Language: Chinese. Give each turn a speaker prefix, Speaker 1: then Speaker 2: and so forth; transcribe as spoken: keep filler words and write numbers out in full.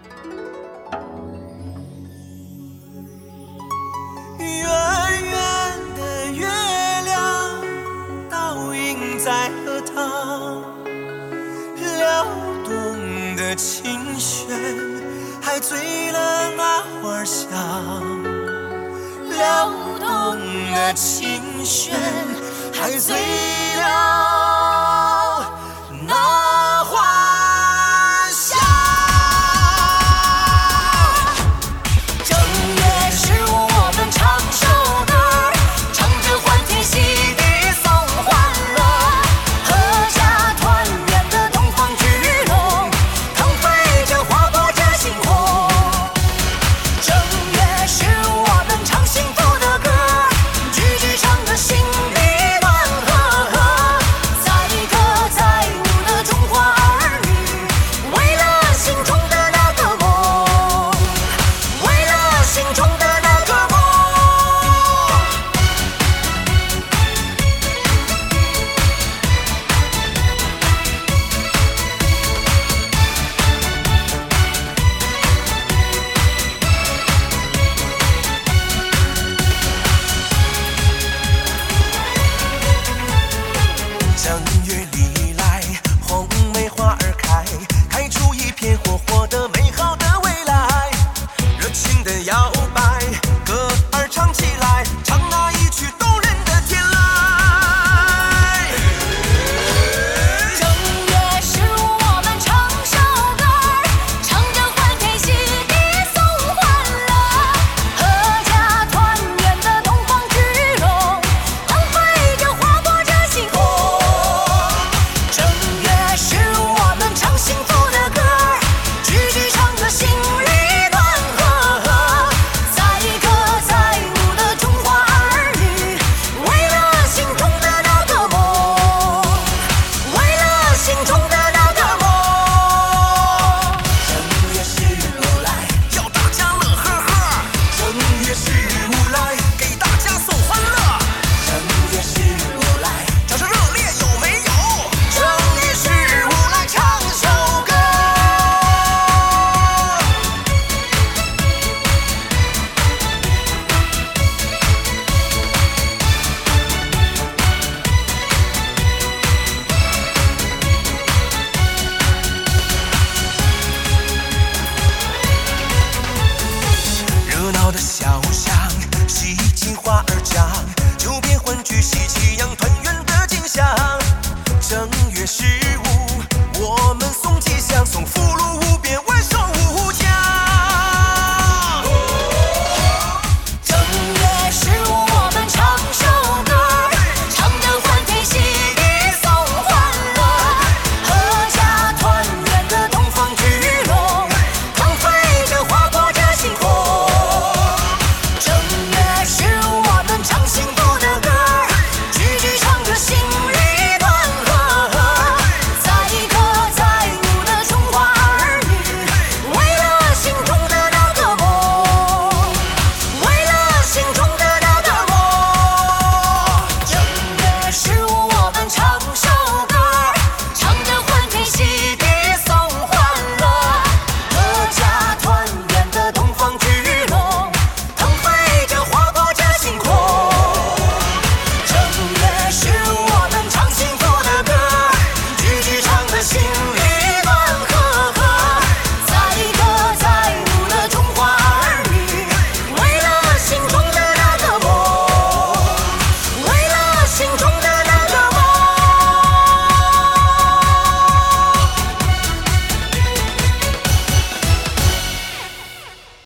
Speaker 1: 圆圆的月亮倒映在荷塘，撩动的琴弦还醉了那花香，撩动的琴弦还醉了那花香。正月十五我们唱首歌，唱着欢天喜地送欢乐，阖家团圆的东方巨龙，腾飞着划破着星空。正月十五我们唱幸福的歌，句句唱着心里暖和和，载歌载舞的中华儿女，为了心中的那个梦，为了心中的那个梦。正月里来，红梅花儿开，开出一片火火的美好的未来。热情的摇摆，歌儿唱起来，唱那一曲动人的天籁。正月十五我们唱首歌，唱着欢天喜地送欢乐，阖家团圆的东方巨龙，腾飞着划破着星空。正月十五我们唱幸福的歌，句句唱着心里暖和和，载歌载舞的中华儿女，为了心中的那个梦，为了心中的那个梦。正月十五来，叫大家乐呵呵。正月十五来，给大家送欢乐。正月十五来，掌声热烈有没有？正月十五来唱首歌。热闹的小巷，喜庆花儿张，酒边欢聚喜气洋，团圆的景象。正月十五，我们送吉祥，送福禄无边，万寿无疆。正月十五我们唱首歌，唱着欢天喜地送欢乐，阖家团圆的东方巨龙，腾飞着划破着星空。正月十五我们唱幸福的歌，句句唱着心里暖和和，载歌载舞的中华儿女，为了心中的那个梦，为了心中的那个梦。正月十五我们唱首歌，唱着欢天喜地送欢乐，阖家团圆的东方巨龙，腾飞着划破着星空。正月十五我们唱幸福的歌，句句唱着心里暖和和，载歌载舞的中华儿女，为了心中的那个梦，为了心中的